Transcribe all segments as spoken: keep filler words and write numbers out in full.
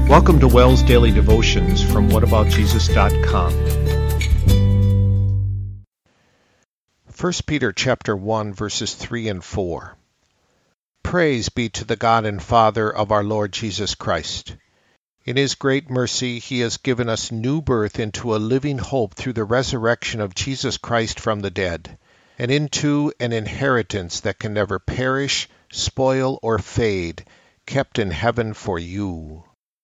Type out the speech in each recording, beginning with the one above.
Welcome to Wells Daily Devotions from what about jesus dot com. First Peter chapter one, verses three and four. Praise be to the God and Father of our Lord Jesus Christ. In his great mercy he has given us new birth into a living hope through the resurrection of Jesus Christ from the dead, and into an inheritance that can never perish, spoil, or fade, kept in heaven for you.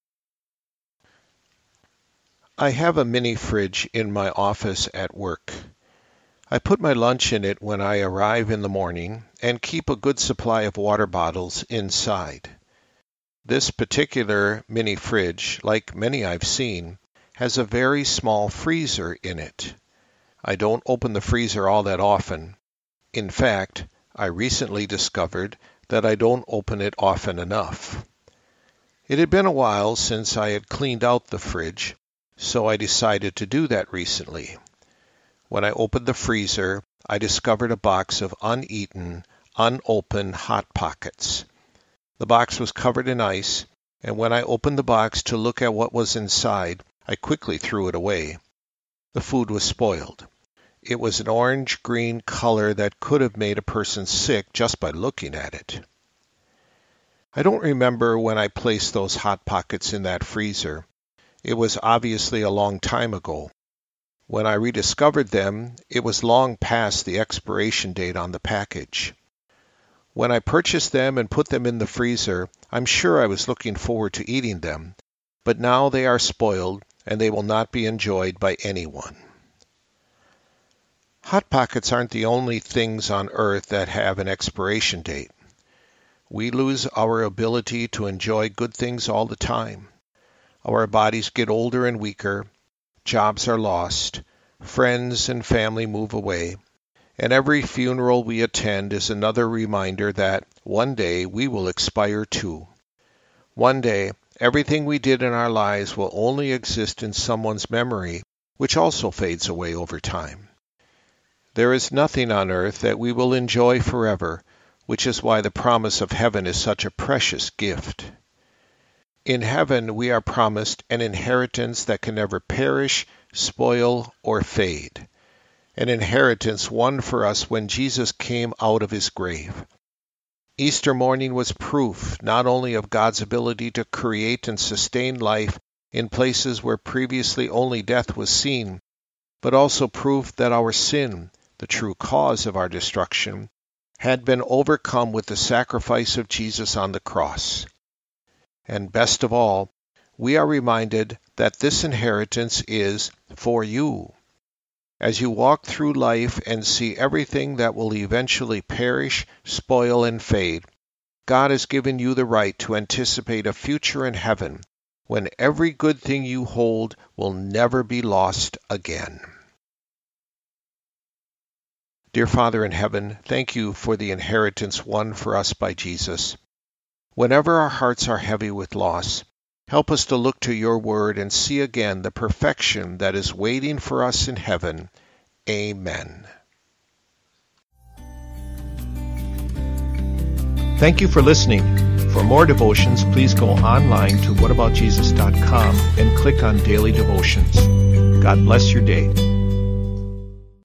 I have a mini fridge in my office at work. I put my lunch in it when I arrive in the morning and keep a good supply of water bottles inside. This particular mini fridge, like many I've seen, has a very small freezer in it. I don't open the freezer all that often. In fact, I recently discovered that I don't open it often enough. It had been a while since I had cleaned out the fridge, so I decided to do that recently. When I opened the freezer, I discovered a box of uneaten, unopened Hot Pockets. The box was covered in ice, and when I opened the box to look at what was inside, I quickly threw it away. The food was spoiled. It was an orange-green color that could have made a person sick just by looking at it. I don't remember when I placed those Hot Pockets in that freezer. It was obviously a long time ago. When I rediscovered them, it was long past the expiration date on the package. When I purchased them and put them in the freezer, I'm sure I was looking forward to eating them, but now they are spoiled and they will not be enjoyed by anyone. Hot Pockets aren't the only things on earth that have an expiration date. We lose our ability to enjoy good things all the time. Our bodies get older and weaker, jobs are lost, friends and family move away, and every funeral we attend is another reminder that one day we will expire too. One day, everything we did in our lives will only exist in someone's memory, which also fades away over time. There is nothing on earth that we will enjoy forever, which is why the promise of heaven is such a precious gift. In heaven, we are promised an inheritance that can never perish, spoil, or fade. An inheritance won for us when Jesus came out of his grave. Easter morning was proof not only of God's ability to create and sustain life in places where previously only death was seen, but also proof that our sin, the true cause of our destruction, had been overcome with the sacrifice of Jesus on the cross. And best of all, we are reminded that this inheritance is for you. As you walk through life and see everything that will eventually perish, spoil, and fade, God has given you the right to anticipate a future in heaven when every good thing you hold will never be lost again. Dear Father in heaven, thank you for the inheritance won for us by Jesus. Whenever our hearts are heavy with loss, help us to look to your word and see again the perfection that is waiting for us in heaven. Amen. Thank you for listening. For more devotions, please go online to what about jesus dot com and click on Daily Devotions. God bless your day.